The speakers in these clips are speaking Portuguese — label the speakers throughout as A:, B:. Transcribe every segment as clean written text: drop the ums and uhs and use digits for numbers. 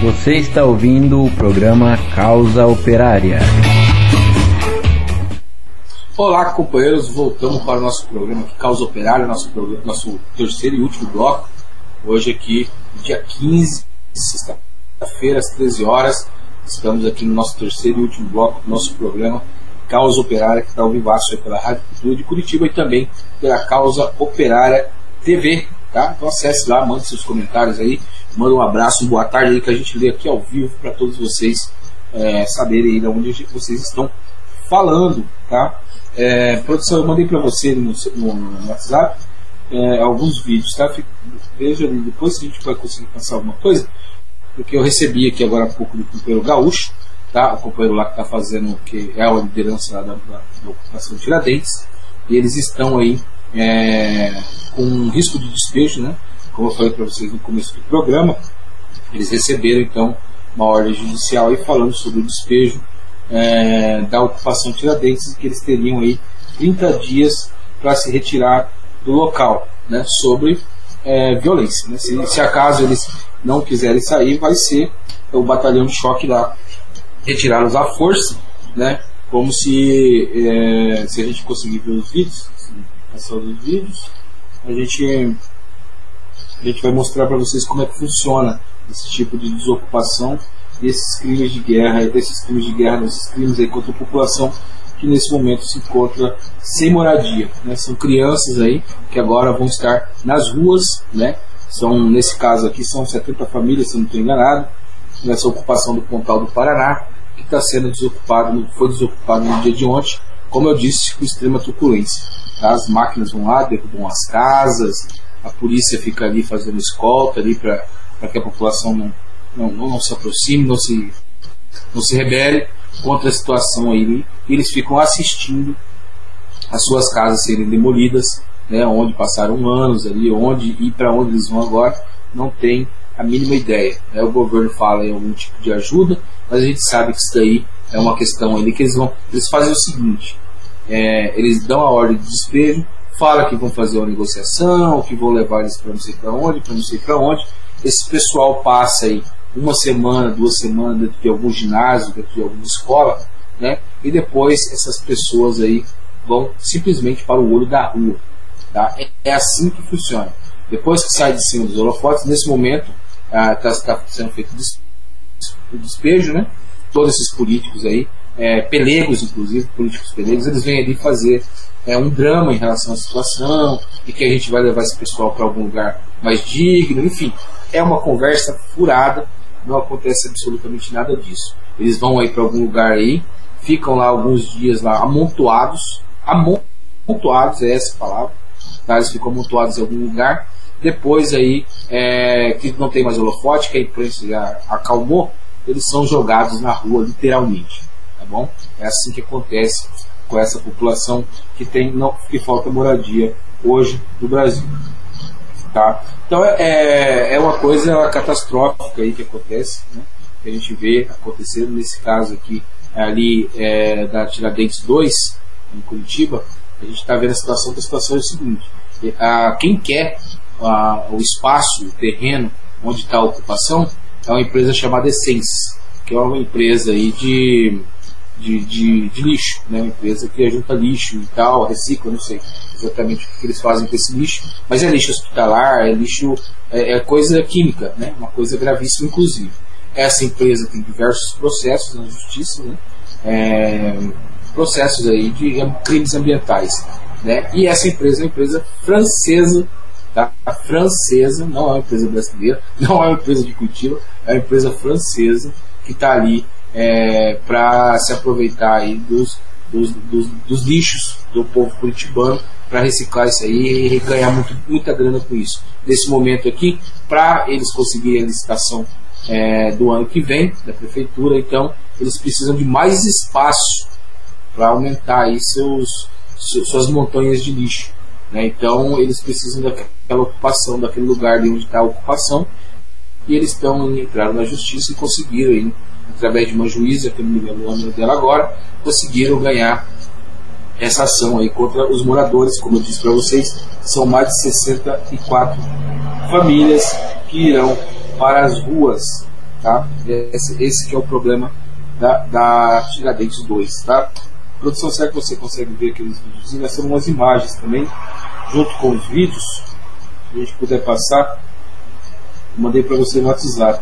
A: Você está ouvindo o programa Causa Operária.
B: Olá, companheiros, voltamos para o nosso programa aqui, Causa Operária, nosso terceiro e último bloco. Hoje aqui, dia 15, sexta-feira, às 13 horas, estamos aqui no nosso terceiro e último bloco do nosso programa Causa Operária, que está ao vivaço aí pela Rádio Cultura de Curitiba e também pela Causa Operária TV, tá? Então acesse lá, mande seus comentários aí, manda um abraço, uma boa tarde aí, que a gente lê aqui ao vivo para todos vocês saberem aí de onde vocês estão falando, tá? Produção, eu mandei para você no WhatsApp alguns vídeos, tá? Veja ali, depois a gente vai conseguir passar alguma coisa, porque eu recebi aqui agora há pouco do companheiro Gaúcho, tá? O companheiro lá que está fazendo, que é a liderança da ocupação de Tiradentes, e eles estão aí com risco de despejo, né? Como eu falei para vocês no começo do programa, eles receberam então uma ordem judicial aí falando sobre o despejo da ocupação de Tiradentes, que eles teriam aí 30 dias para se retirar do local, né? Sobre violência, né? Se acaso eles não quiserem sair, vai ser o batalhão de choque lá retirá-los à força, né? Como se a gente conseguir ver os vídeos, passando os vídeos, a gente vai mostrar para vocês como é que funciona esse tipo de desocupação, desses crimes de guerra, desses crimes aí contra a população que nesse momento se encontra sem moradia, né? São crianças aí que agora vão estar nas ruas, né? Nesse caso aqui são 70 famílias, se eu não estou enganado, nessa ocupação do Pontal do Paraná, que está sendo foi desocupado no dia de ontem, como eu disse, com extrema truculência. Tá? As máquinas vão lá, derrubam as casas, a polícia fica ali fazendo escolta ali para que a população não se aproxime, não se rebele contra a situação aí, e eles ficam assistindo as suas casas serem demolidas, né, onde passaram anos ali, e para onde eles vão agora, não tem a mínima ideia, né? O governo fala em algum tipo de ajuda, mas a gente sabe que isso daí é uma questão ali que eles fazem o seguinte, eles dão a ordem de despejo, falam que vão fazer uma negociação, que vão levar eles para não sei para onde, esse pessoal passa aí uma semana, 2 semanas dentro de algum ginásio, dentro de alguma escola, né? E depois essas pessoas aí vão simplesmente para o olho da rua, tá? É assim que funciona. Depois que sai de cima dos holofotes, nesse momento está sendo feito o despejo, né? Todos esses políticos aí, pelegos inclusive, políticos pelegos, eles vêm ali fazer um drama em relação à situação, e que a gente vai levar esse pessoal para algum lugar mais digno, enfim, é uma conversa furada, não acontece absolutamente nada disso. Eles vão aí para algum lugar aí, ficam lá alguns dias lá amontoados, é essa a palavra, tá? Eles ficam amontoados em algum lugar, depois aí, que não tem mais holofote, que a imprensa já acalmou, eles são jogados na rua, literalmente, tá bom? É assim que acontece com essa população que falta moradia hoje no Brasil, tá? Então é uma coisa catastrófica aí que acontece, né? Que a gente vê acontecendo nesse caso aqui, ali da Tiradentes 2, em Curitiba. A gente está vendo a situação é o seguinte: quem quer o espaço, o terreno onde está a ocupação, é uma empresa chamada Essence, que é uma empresa aí de lixo, né? Uma empresa que junta lixo e tal, recicla, não sei exatamente o que eles fazem com esse lixo, mas é lixo hospitalar, é lixo, coisa química, né? Uma coisa gravíssima inclusive. Essa empresa tem diversos processos na justiça, né? Processos aí de crimes ambientais, né? E essa empresa é uma empresa francesa, tá? A francesa, não é uma empresa brasileira, não é uma empresa de Curitiba, é uma empresa francesa que está ali para se aproveitar aí dos lixos do povo curitibano, para reciclar isso aí e ganhar muita grana com isso. Nesse momento aqui, para eles conseguirem a licitação do ano que vem, da prefeitura, então eles precisam de mais espaço para aumentar aí suas montanhas de lixo, né? Então eles precisam daquela ocupação, daquele lugar de onde está a ocupação, e eles entraram na justiça e conseguiram aí, através de uma juíza, que eu não me lembro o nome dela agora, conseguiram ganhar essa ação aí contra os moradores. Como eu disse para vocês, são mais de 64 famílias que irão para as ruas tá? Esse que é o problema da Tiradentes 2, tá? Produção, será que você consegue ver aqueles vídeos? Nós temos umas imagens também, junto com os vídeos. Se a gente puder passar, eu mandei para você no WhatsApp.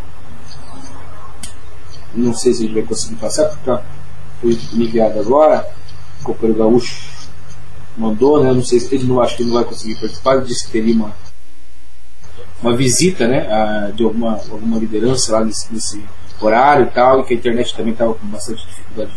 B: Não sei se a gente vai conseguir passar, porque foi enviado agora. O companheiro Gaúcho mandou, né? Não sei se ele não, acho que ele não vai conseguir participar. Ele disse que teria uma visita, né, de alguma liderança lá nesse horário e tal, e que a internet também estava com bastante dificuldade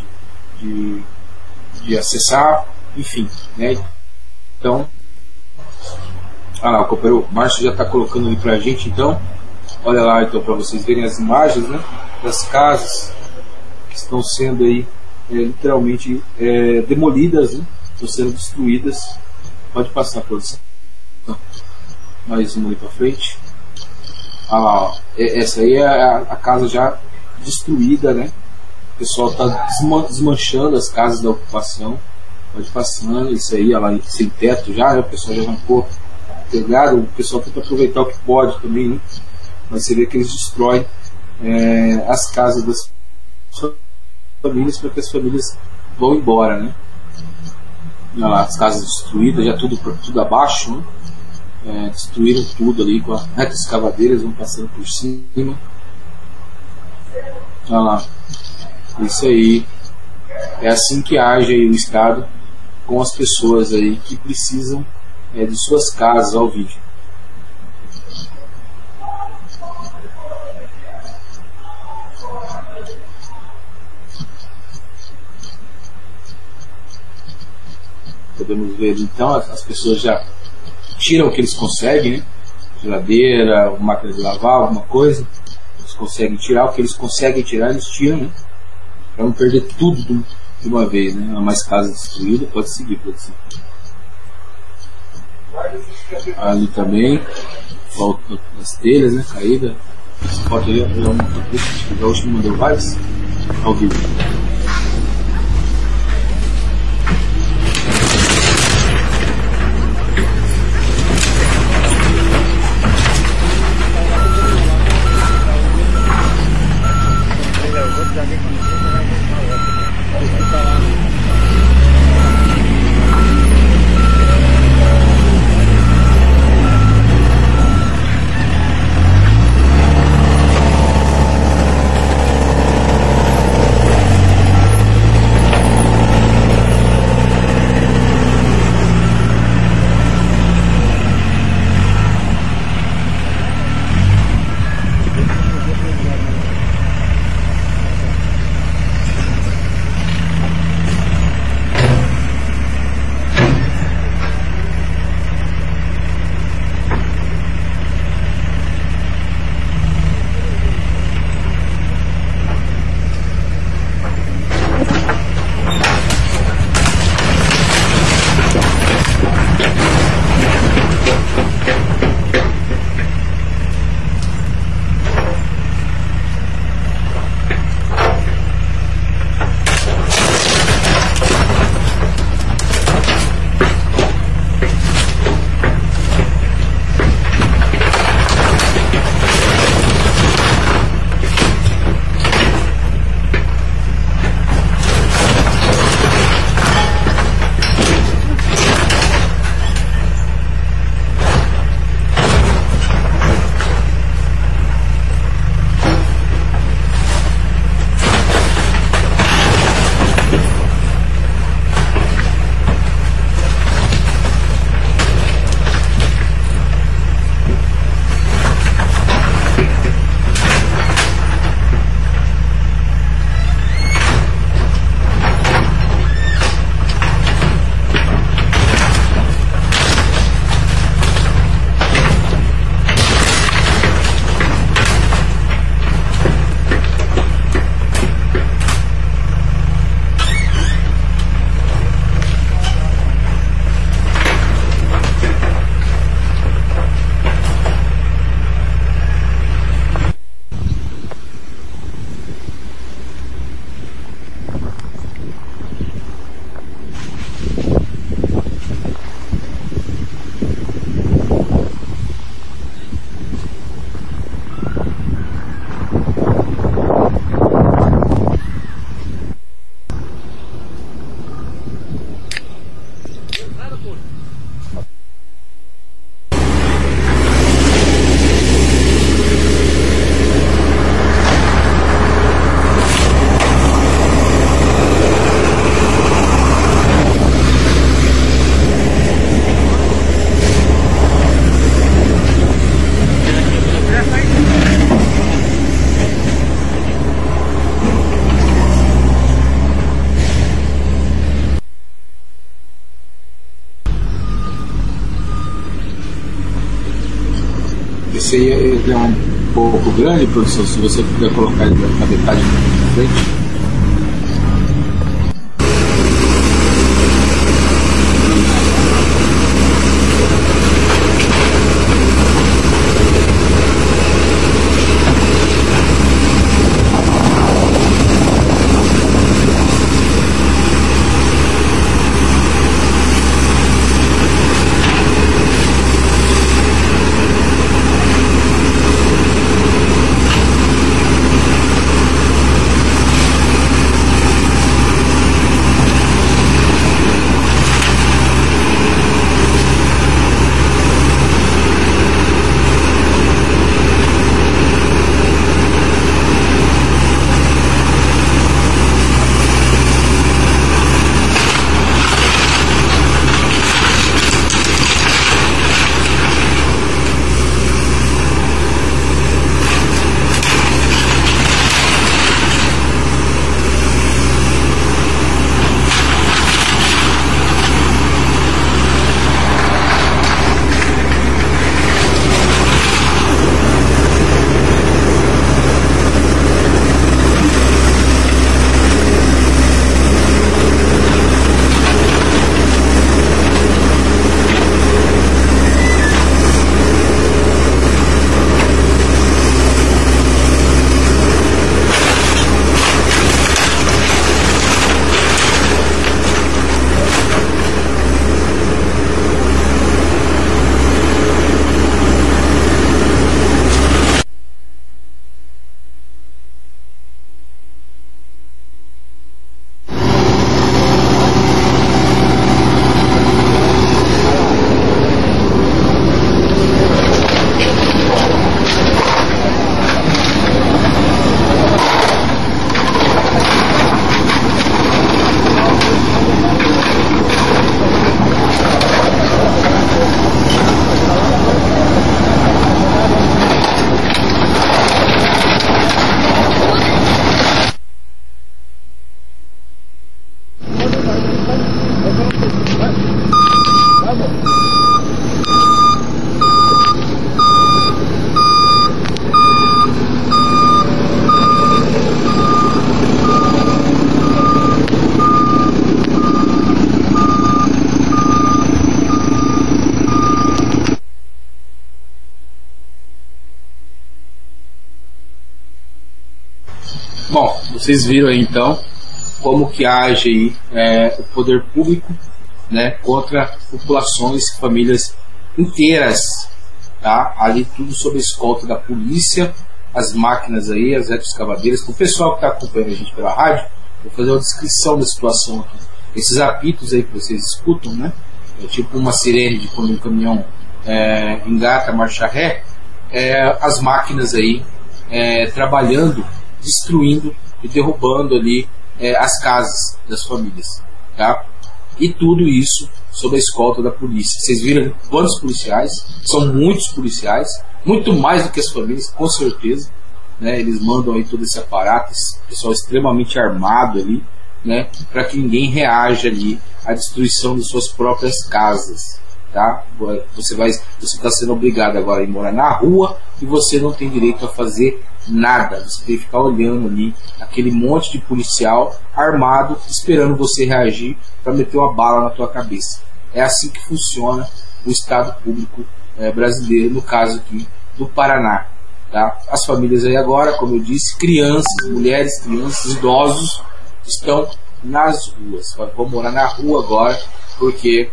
B: de acessar, enfim, né? Então, lá, o companheiro Márcio já está colocando ali pra gente, então, olha lá, então, para vocês verem as imagens, né, das casas que estão sendo aí literalmente demolidas, né, estão sendo destruídas. Pode passar, produção. Mais uma ali para frente. Lá, essa aí é a casa já destruída, né? O pessoal está desmanchando as casas da ocupação. Pode passando, isso aí, lá sem teto já, né? O pessoal já arrancou pegado. O pessoal tenta aproveitar o que pode também, né? Mas você vê que eles destroem as casas das famílias para que as famílias vão embora, né? Olha lá, as casas destruídas, já tudo abaixo, né? Destruíram tudo ali com a reta escavadeira, vão passando por cima. Olha lá, isso aí. É assim que age aí o Estado com as pessoas aí que precisam de suas casas. Ao vídeo. Podemos ver então, as pessoas já tiram o que eles conseguem, né? Geladeira, máquina de lavar, alguma coisa. Eles conseguem tirar o que eles conseguem tirar, eles tiram, né? Para não perder tudo de uma vez, né? Há mais casa destruída, pode seguir, pode seguir. Ali também, falta as telhas, né? Caída. Essa foto ali, o Gaúcho me mandou várias ao vivo. Esse aí ele é um pouco grande, produção, se você puder colocar ele na metade da frente. Bom, vocês viram aí então como que age aí, o poder público, né, contra populações, famílias inteiras, tá? Ali tudo sob a escolta da polícia, as máquinas aí, as retroescavadeiras. Para o pessoal que está acompanhando a gente pela rádio, vou fazer uma descrição da situação aqui. Esses apitos aí que vocês escutam, né, é tipo uma sirene de quando um caminhão engata, marcha ré, as máquinas aí trabalhando, destruindo e derrubando ali as casas das famílias, tá? E tudo isso sob a escolta da polícia. Vocês viram quantos policiais? São muitos policiais, muito mais do que as famílias, com certeza, né? Eles mandam aí todo esse aparato, esse pessoal extremamente armado ali, né? Para que ninguém reaja ali à destruição de suas próprias casas, tá? Você está sendo obrigado agora a ir morar na rua e você não tem direito a fazer nada. Você tem que ficar olhando ali aquele monte de policial armado esperando você reagir para meter uma bala na tua cabeça. É assim que funciona o Estado Público brasileiro, no caso aqui do Paraná, tá? As famílias aí agora, como eu disse, crianças, mulheres, crianças, idosos estão nas ruas. Vão morar na rua agora porque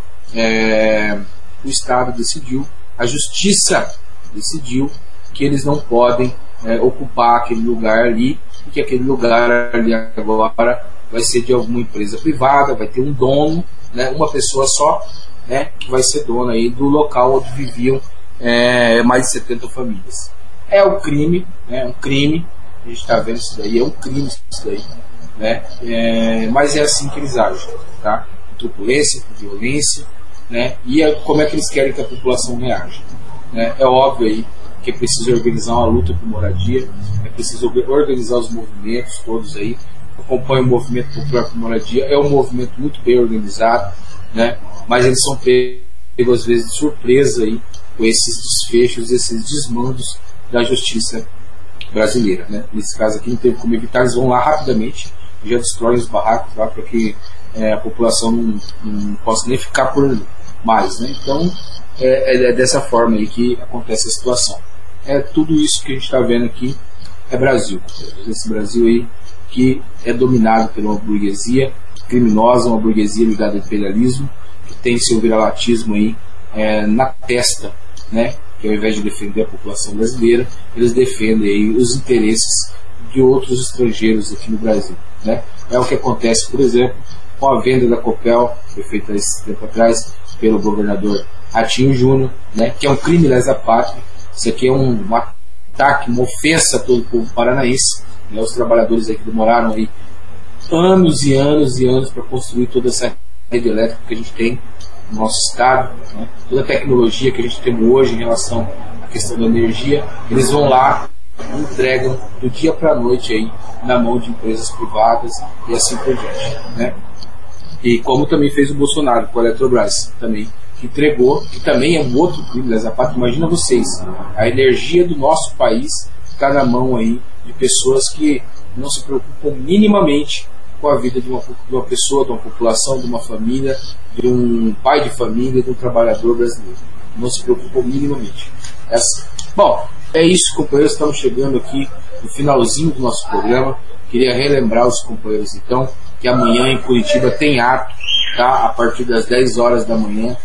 B: o Estado decidiu, a Justiça decidiu que eles não podem ocupar aquele lugar ali, e que aquele lugar ali agora vai ser de alguma empresa privada, vai ter um dono, né, uma pessoa só, né, que vai ser dona aí do local onde viviam mais de 70 famílias. É um crime, né, um crime, a gente está vendo isso daí, é um crime isso daí, né, mas é assim que eles agem, tá? Com truculência, com violência, né, e como é que eles querem que a população reaja, né? É óbvio aí que é preciso organizar uma luta por moradia, é preciso organizar os movimentos todos aí. Acompanha o movimento popular por moradia, é um movimento muito bem organizado, né? Mas eles são pegos às vezes de surpresa aí com esses desfechos, esses desmandos da justiça brasileira, né? Nesse caso aqui não tem como evitar, eles vão lá rapidamente, já destroem os barracos lá para que a população não possa nem ficar por mais, né? Então é dessa forma aí que acontece a situação. É tudo isso que a gente está vendo aqui é Brasil, esse Brasil aí que é dominado por uma burguesia criminosa, uma burguesia ligada ao imperialismo, que tem seu viralatismo aí na testa, né? Que ao invés de defender a população brasileira, eles defendem aí os interesses de outros estrangeiros aqui no Brasil, né? É o que acontece, por exemplo, com a venda da Copel, foi feita esse tempo atrás pelo governador Ratinho Júnior, né? Que é um crime lesa pátria. Isso aqui é um ataque, uma ofensa a todo o povo paranaense, né? Os trabalhadores aí que demoraram aí anos e anos e anos para construir toda essa rede elétrica que a gente tem no nosso estado, né? Toda a tecnologia que a gente tem hoje em relação à questão da energia, eles vão lá e entregam do dia para a noite aí na mão de empresas privadas e assim por diante, né? E como também fez o Bolsonaro com a Eletrobras, também que entregou, que também é um outro crime lesa pátria. Imagina vocês, a energia do nosso país está na mão aí de pessoas que não se preocupam minimamente com a vida de uma pessoa, de uma população, de uma família, de um pai de família, de um trabalhador brasileiro. Não se preocupam minimamente. Bom, é isso, companheiros. Estamos chegando aqui no finalzinho do nosso programa. Queria relembrar os companheiros, então, que amanhã em Curitiba tem ato, tá? A partir das 10 horas da manhã,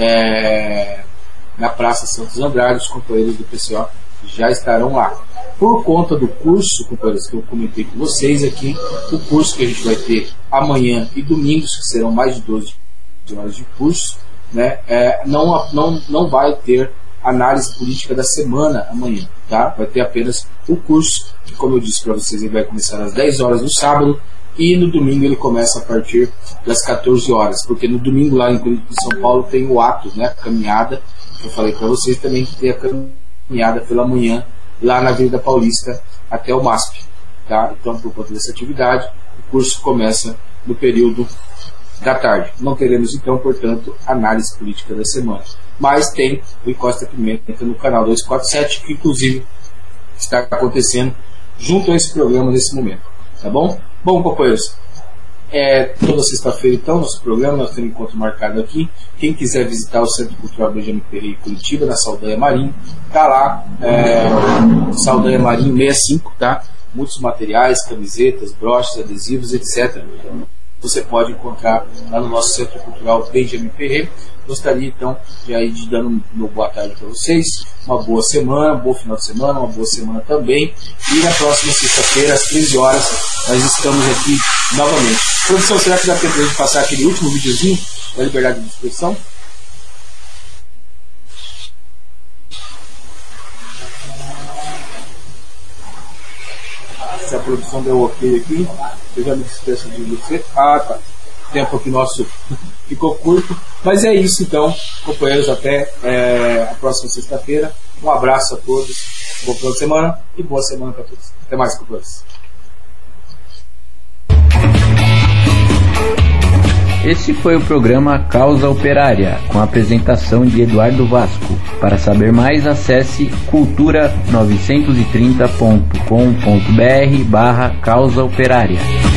B: na Praça Santos Andrade. Os companheiros do PCO já estarão lá. Por conta do curso, companheiros, que eu comentei com vocês aqui, o curso que a gente vai ter amanhã e domingos, que serão mais de 12 horas de curso, né? Não vai ter análise política da semana amanhã, tá? Vai ter apenas o curso, que, como eu disse para vocês, ele vai começar às 10 horas no sábado, e no domingo ele começa a partir das 14 horas, porque no domingo lá em São Paulo tem o ato, né? A caminhada, que eu falei para vocês também, que tem a caminhada pela manhã, lá na Avenida Paulista até o MASP, tá? Então, por conta dessa atividade, o curso começa no período da tarde. Não teremos, então, portanto, análise política da semana, mas tem o Encosta Pimenta no canal 247, que inclusive está acontecendo junto a esse programa nesse momento, tá bom? Bom, companheiros, toda sexta-feira, então, nosso programa, nós temos um encontro marcado aqui. Quem quiser visitar o Centro Cultural Benjamin Ferreira em Curitiba, na Saldanha Marinho, tá lá, Saldanha Marinho 65, tá? Muitos materiais, camisetas, broches, adesivos, etc. Você pode encontrar lá no nosso Centro Cultural Benjamin Ferreira. Gostaria, então, de aí de dando uma boa tarde para vocês, uma boa semana, um bom final de semana, uma boa semana também. E na próxima sexta-feira, às 13 horas, nós estamos aqui novamente. Produção, será que dá tempo de passar aquele último videozinho da liberdade de expressão? Se a produção deu ok aqui, eu já me despeço de você. Ah, tá. O tempo aqui nosso ficou curto. Mas é isso, então, companheiros. Até a próxima sexta-feira. Um abraço a todos. Bom final de semana e boa semana para todos. Até mais, companheiros.
A: Esse foi o programa Causa Operária, com a apresentação de Eduardo Vasco. Para saber mais, acesse cultura930.com.br/causa operária.